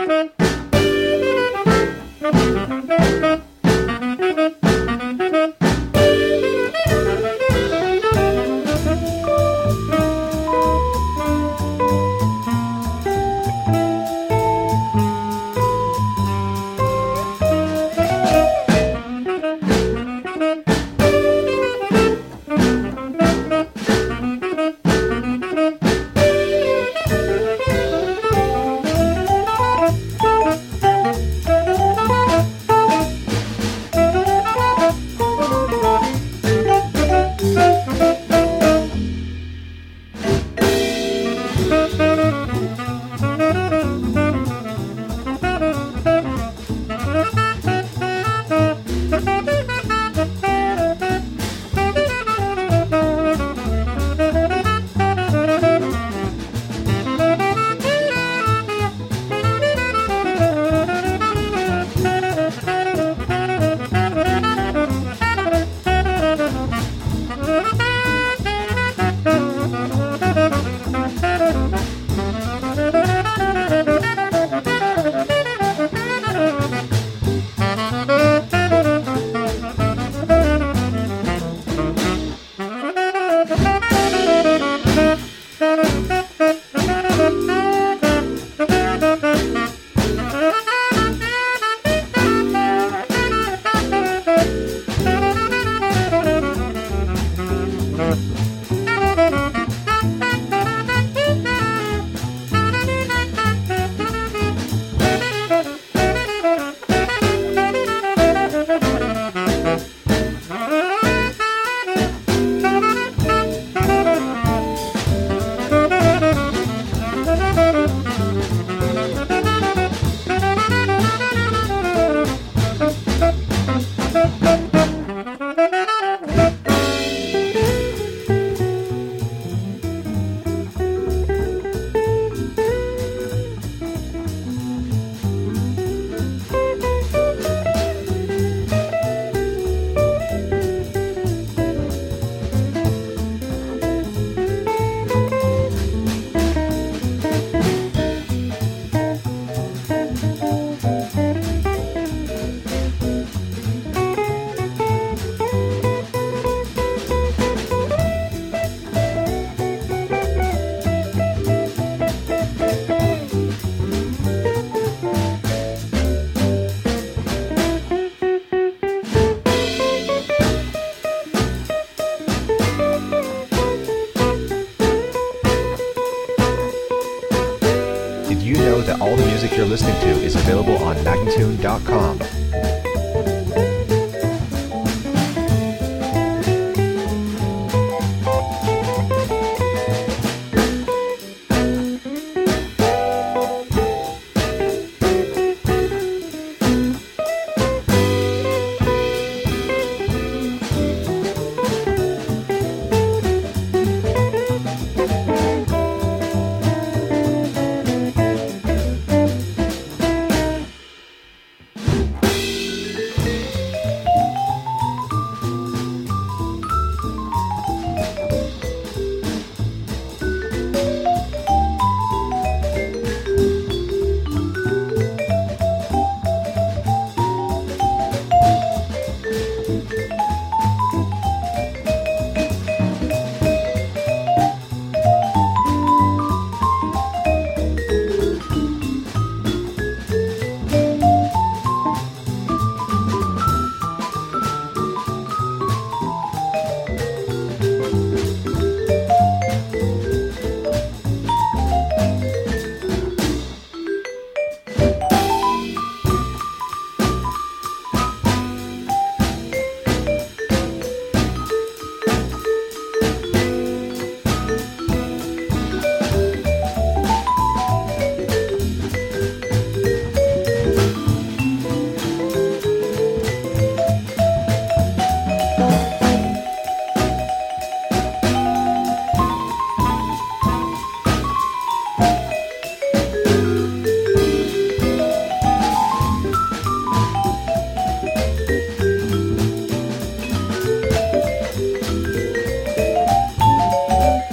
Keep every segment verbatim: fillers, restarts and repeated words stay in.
that all the music you're listening to is available on Magnatune dot com.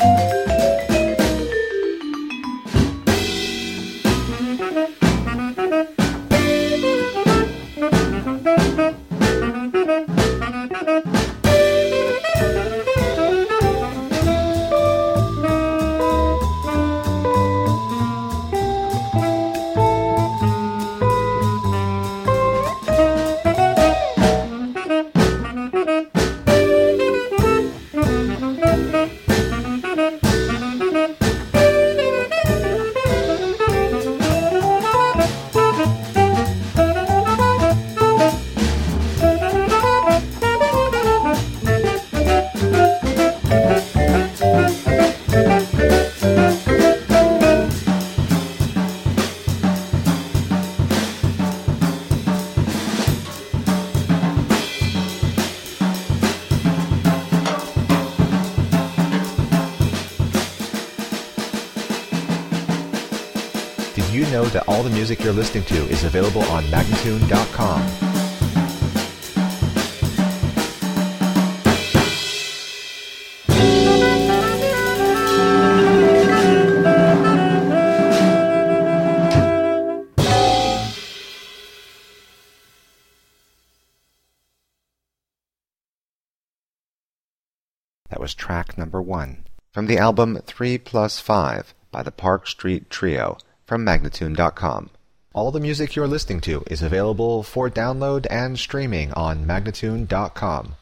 Thank you. Did you know that all the music you're listening to is available on Magnatune dot com? That was track number one from the album three plus five by the Park Street Trio from Magnatune dot com. All the music you're listening to is available for download and streaming on Magnatune dot com.